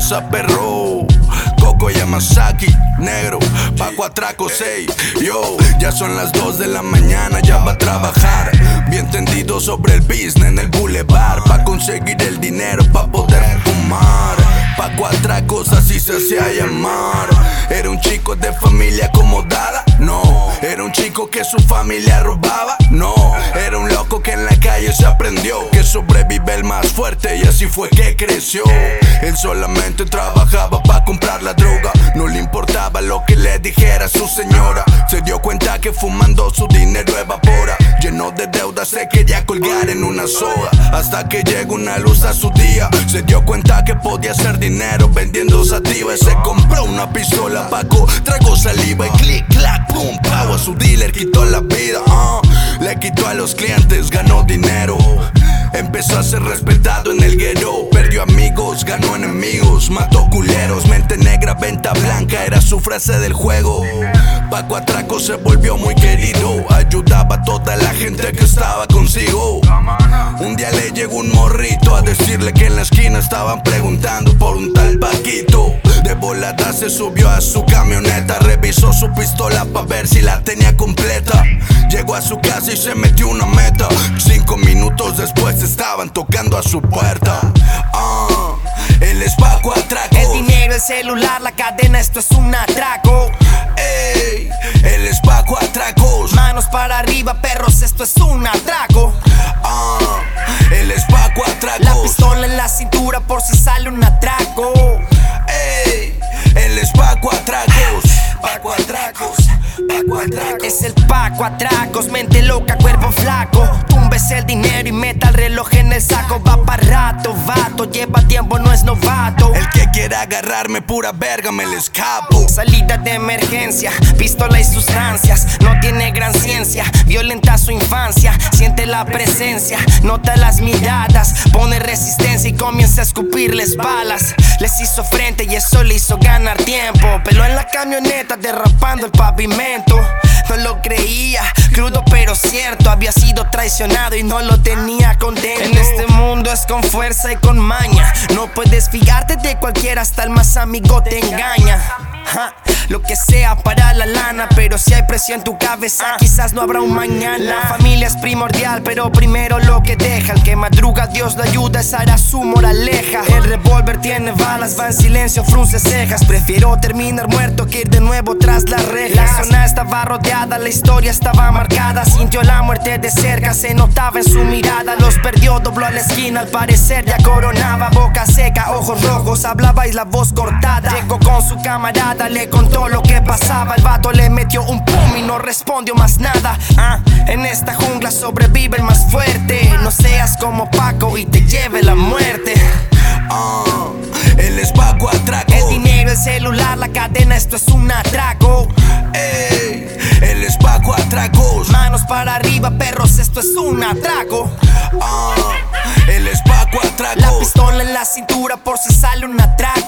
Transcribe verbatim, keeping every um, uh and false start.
casa perro. Coco Yamasaki, negro, Paco Atraco seis. Yo, ya son las dos de la mañana, ya va a trabajar. Bien tendido sobre el business en el boulevard, pa' conseguir el dinero, pa' poder fumar. Paco Atracos, así se hacía llamar. Era un chico de familia acomodada, no. Era un chico que su familia robaba, no. Era un loco que en la calle se aprendió que sobrevive el más fuerte, y así fue que creció. Él solamente trabajaba pa' comprar la droga, no le importaba lo que le dijera su señora. Se dio cuenta que fumando su dinero evapora. Lleno de deudas se quería colgar en una soga, hasta que llegó una luz a su día. Se dio cuenta que podía hacer dinero vendiendo sativa, y se compró una pistola. Paco tragó saliva y clic, clac, pum, pau. A su dealer quitó la vida, uh. Le quitó a los clientes, ganó dinero. Empezó a ser respetado en el guero. Perdió amigos, ganó enemigos, mató culeros. Mente negra, venta blanca, era su frase del juego. Paco Atraco se volvió muy querido, ayudaba a toda la gente que estaba consigo. Un día le llegó un morrito a decirle que en la esquina estaban preguntando por un tal Paquito. De volada se subió a su camioneta, revisó su pistola pa' ver si la tenía completa. Llegó a su casa y se metió una meta. Cinco minutos después estaban tocando a su puerta. uh, Él es Paco Atraco. El dinero, el celular, la cadena, esto es un atraco. Ey, él es Paco Atracos. Manos para arriba, perros, esto es un atraco. uh, Él es Paco Atracos. La pistola en la cintura por si sale un atraco. Ey, él es Paco Atracos. Paco Atracos, Paco Atracos. Es el Paco Atracos, mente loca, cuerpo flaco. Tumbes el dinero y meta el reloj en el saco. Va pa' rato, vato, lleva tiempo, no es novato. El que quiera agarrarme pura verga me le escapo. Salida de emergencia, pistola y sustancias. No tiene gran ciencia, violenta su infancia. Siente la presencia, nota las miradas. Pone resistencia y comienza a escupirles balas. Les hizo frente y eso le hizo ganar tiempo. Peló en la camioneta derrapando el pavimento. No lo creía, crudo pero cierto. Había sido traicionado y no lo tenía contento. En este mundo es con fuerza y con maña. No puedes fijarte de cualquiera, hasta el más amigo te engaña. Ja, lo que sea para la lana, pero si hay precio en tu cabeza, quizás no habrá un mañana. La familia es primordial, pero primero lo que deja. El que madruga, Dios lo ayuda, esa era su moraleja. El revólver tiene balas, va en silencio, frunce cejas. Prefiero terminar muerto que ir de nuevo tras las rejas. La zona estaba rodeada, la historia estaba marcada. Sintió la muerte de cerca, se notaba en su mirada. Los perdió, dobló a la esquina, al parecer ya coronaba. Boca seca, ojos rojos, hablaba y la voz cortada. Llegó con su camarada, le contó lo que pasaba. El vato le metió un pum y no respondió más nada. ah, En esta jungla sobrevive el más fuerte. No seas como Paco y te lleve la muerte. uh, Él es Paco Atraco. El dinero, el celular, la cadena, esto es un atraco. Ey, él es Paco Atracos. Manos para arriba, perros, esto es un atraco. uh, Él es Paco Atracos. La pistola en la cintura por si sale un atraco.